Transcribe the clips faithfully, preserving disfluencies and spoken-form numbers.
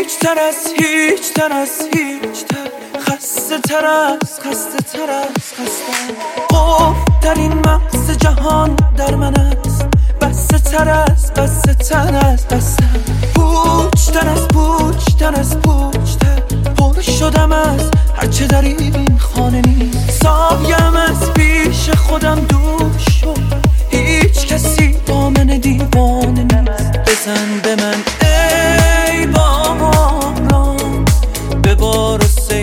هیچ تر از هیچ تر از هیچ تر، خسته تر از خسته تر از خسته. قفل در این مغز جهان در من است، بسته تر از بسته تر از بسته. پوچ تر از پوچ تر از پوچ تر، پر شدم از هرچه در این خانه نیست. سایم از پیش خودم دور شد، هیچ کسی با من دیوانه نیست. بزن به من ای باران، ببار و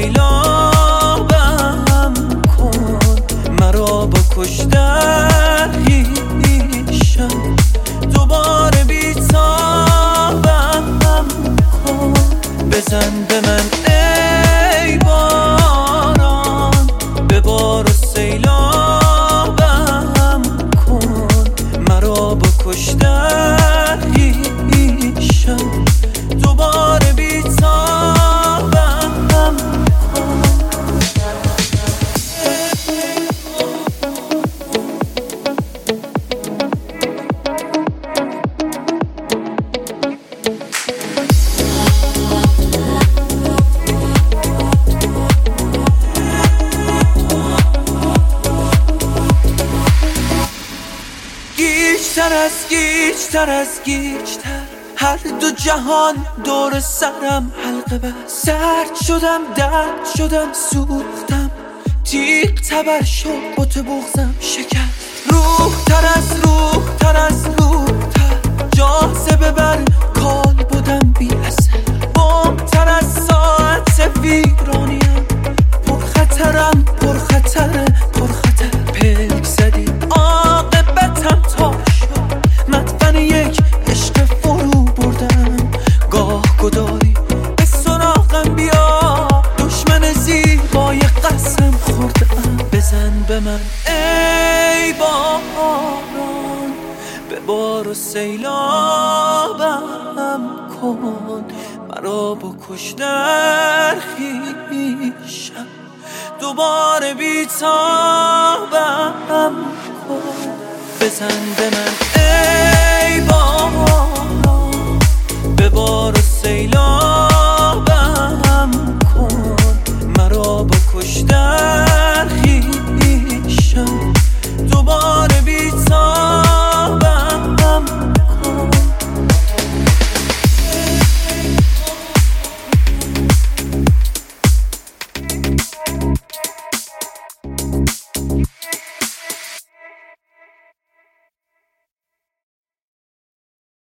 سیلابم کن، مرا با کشتن هیشم دوباره بیتابم کن. بزن به من ای باران، ببار و سیلابم کن، مرا با کشتن هیشم دوباره بیتابم کن. گیج‌تر از گیج‌تر از گیج‌تر، هر دو جهان دور سرم حلقه بست. سرد شدم درد شدم سوختم، تیغ تبر شد بت بغزم شکست. روح تر از روح تر از روح تر، جاذبه بر کال بودم بی اثر. بم تر از ساعت ویرانیم، پرخطرم پرخطر پرخطر. پلک زدی عاقبتم تا شد، مدفن یک عشق فرو بردم. گاه گداری به سراغم بیا، دشمن زیبای قسم خوردم. بزن به من ای باران، ببار و سیلابم کن، مرا با کشتن خویشم دوباره بیتابم کن. بزن به من ای